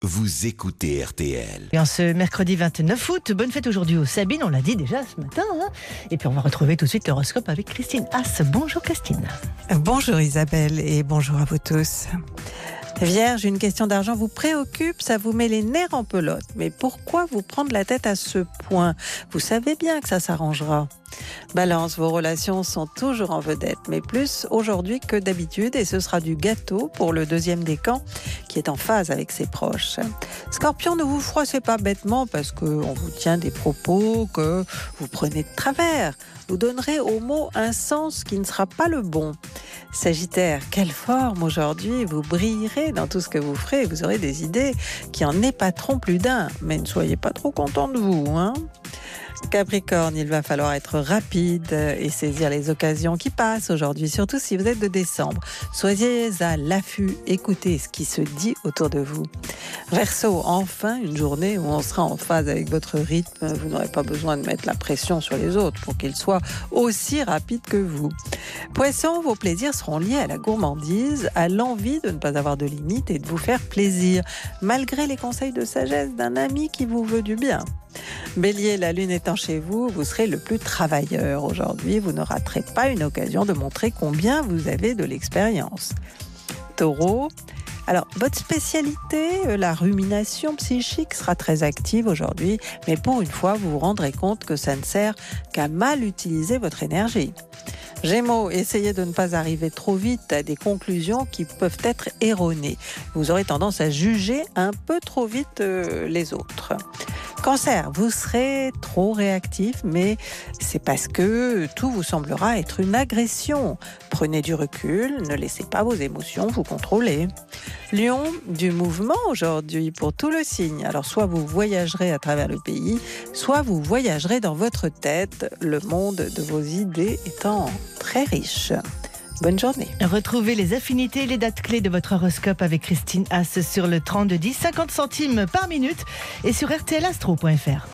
Vous écoutez RTL. Et en ce mercredi 29 août, bonne fête aujourd'hui aux Sabines, on l'a dit déjà ce matin. Et puis on va retrouver tout de suite l'horoscope avec Christine Haas. Bonjour Christine. Bonjour Isabelle et bonjour à vous tous. Vierge, une question d'argent vous préoccupe, ça vous met les nerfs en pelote. Mais pourquoi vous prendre la tête à ce point? Vous savez bien que ça s'arrangera. Balance, vos relations sont toujours en vedette, mais plus aujourd'hui que d'habitude, et ce sera du gâteau pour le deuxième décan qui est en phase avec ses proches. Scorpion, ne vous froissez pas bêtement parce qu'on vous tient des propos que vous prenez de travers. Vous donnerez aux mots un sens qui ne sera pas le bon. Sagittaire, quelle forme aujourd'hui, vous brillerez dans tout ce que vous ferez, vous aurez des idées qui en épateront plus d'un, mais ne soyez pas trop content de vous, Capricorne, il va falloir être rapide et saisir les occasions qui passent aujourd'hui, surtout si vous êtes de décembre. Soyez à l'affût, écoutez ce qui se dit autour de vous. Verseau, enfin une journée où on sera en phase avec votre rythme. Vous n'aurez pas besoin de mettre la pression sur les autres pour qu'ils soient aussi rapides que vous. Poisson, vos plaisirs seront liés à la gourmandise, à l'envie de ne pas avoir de limites et de vous faire plaisir, malgré les conseils de sagesse d'un ami qui vous veut du bien. Bélier, la lune étant chez vous, vous serez le plus travailleur aujourd'hui. Vous ne raterez pas une occasion de montrer combien vous avez de l'expérience. Taureau, alors votre spécialité, la rumination psychique, sera très active aujourd'hui, mais pour une fois, vous vous rendrez compte que ça ne sert qu'à mal utiliser votre énergie. Gémeaux, essayez de ne pas arriver trop vite à des conclusions qui peuvent être erronées. Vous aurez tendance à juger un peu trop vite les autres. Cancer, vous serez trop réactif, mais c'est parce que tout vous semblera être une agression. Prenez du recul, ne laissez pas vos émotions vous contrôler. Lion, du mouvement aujourd'hui pour tout le signe. Alors soit vous voyagerez à travers le pays, soit vous voyagerez dans votre tête, le monde de vos idées étant très riche. Bonne journée. Retrouvez les affinités et les dates clés de votre horoscope avec Christine Haas sur le 3210, 50 centimes par minute et sur rtlastro.fr.